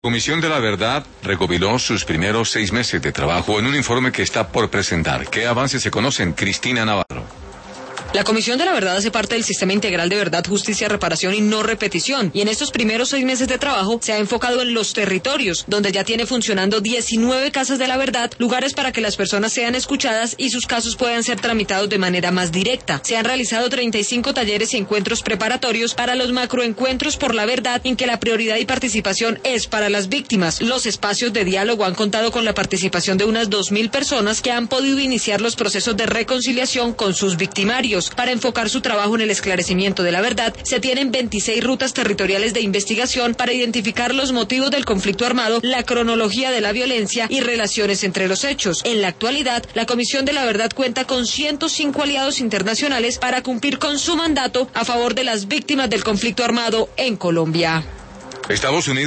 La Comisión de la Verdad recopiló sus primeros 6 meses de trabajo en un informe que está por presentar. ¿Qué avances se conocen? Cristina Navarro. La Comisión de la Verdad hace parte del Sistema Integral de Verdad, Justicia, Reparación y No Repetición, y en estos primeros 6 meses de trabajo se ha enfocado en los territorios, donde ya tiene funcionando 19 casas de la verdad, lugares para que las personas sean escuchadas y sus casos puedan ser tramitados de manera más directa. Se han realizado 35 talleres y encuentros preparatorios para los macroencuentros por la verdad, en que la prioridad y participación es para las víctimas. Los espacios de diálogo han contado con la participación de unas 2.000 personas que han podido iniciar los procesos de reconciliación con sus victimarios. Para enfocar su trabajo en el esclarecimiento de la verdad, se tienen 26 rutas territoriales de investigación para identificar los motivos del conflicto armado, la cronología de la violencia y relaciones entre los hechos. En la actualidad, la Comisión de la Verdad cuenta con 105 aliados internacionales para cumplir con su mandato a favor de las víctimas del conflicto armado en Colombia. Estados Unidos